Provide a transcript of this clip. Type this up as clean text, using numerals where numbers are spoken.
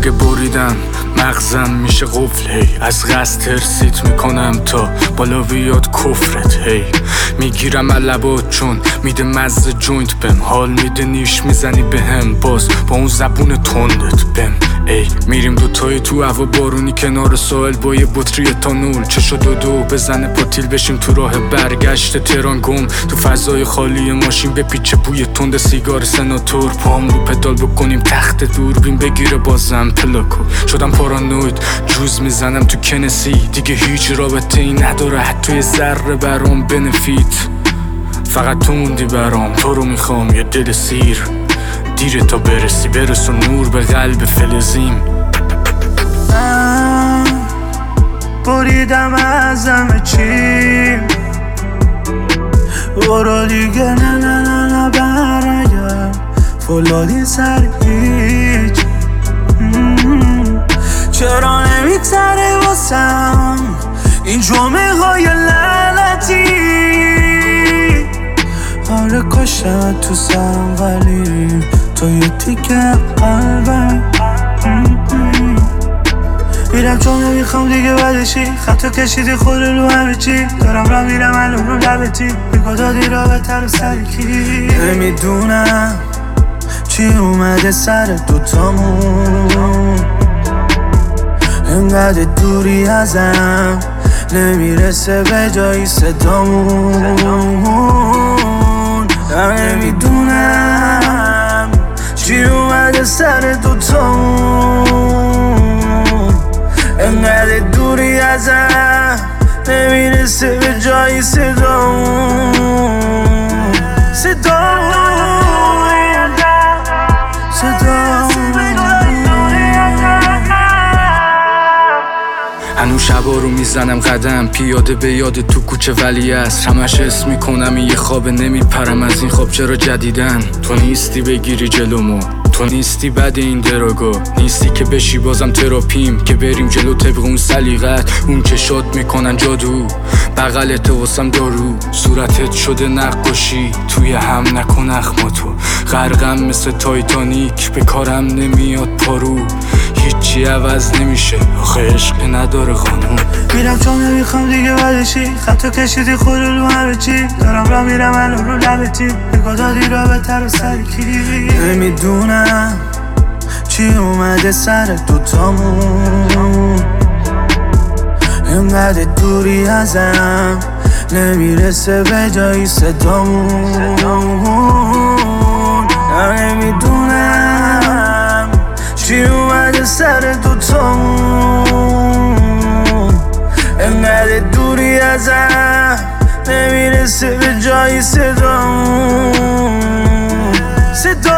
اگه بریدم مغزم میشه قفل، هی از قصد ترسیت میکنم تا بالا بیاد کفرت. هی میگیرم لبات چون میده مزه جوینت بهم، حال میده نیش میزنی بهم باز با اون زبون تندت بهم. ای میریم دوتایی تو هوا بارونی کنار ساحل با یه بطری تانول، چشو دو بزنه پاتیل بشیم تو راه برگشت تهران گم تو فضای خالی ماشین، به پیچه بوی تند سیگار سناتور، پام رو پدال بکنیم تخت دوربین بگیره بازم پلاکو. شدم پارانوید جوز میزنم تو کنسی، دیگه هیچ رابطه ای نداره حتی یه ذره برام بنفیت، فقط تو موندی برام، تو رو میخوام یه دل سیر، دیره تا برسی برس و نور به قلب فلزیم. بریدم از همه چی، برو دیگه نه برگرد، فولادی سر هیچ. چرا نمیگذره واسم این جمعه های لعنتی؟ آره کاشت تو سرم ولی تو یه تیکه قلبم. میرم چون نمیخوام دیگه بدشی، خطا کشیدی خود رو همه چی، دارم را میرم الان رو لبتی، بگو دادی را بهتر و سرکی. نمیدونم چی اومده سر دوتامون، انقدر دوری ازم نمیرسه به جایی صدامون. نمیدونم چی اومده سر دوتامون، انقدر دوری ازم نمیرسه به جایی صدامون. هنوز شبا رو میزنم قدم پیاده به یاد تو کوچه ولی است، همش اسم میکنم این یه خوابه نمیپرم از این خواب چرا جدیدن. تو نیستی بگیری جلومو، تو نیستی بعد این دراگا، نیستی که بشی بازم تراپیم، که بریم جلو طبق اون سلیقت، اون چشات میکنن جادو، بغلت واسم دارو، صورتت شده نقاشی، توی هم نکن اخماتو، غرقم مثل تایتانیک به کارم نمیاد پارو، هیچی عوض نمیشه آخه عشق نداره قانون. میرم چون نمیخوام دیگه بدشی، خطا کشیدی خود رو همه چی، دارم را میرم الان رو لبتی، بگو دادی را بهتر و سرکی. نمیدونم چی اومده سر دوتامون، انقدر دوری ازم نمیرسه به جایی صدامون. نمیدونم چی اومده سر دوتامون، انقدر دوری ازم نمیرسه به جایی صدامون.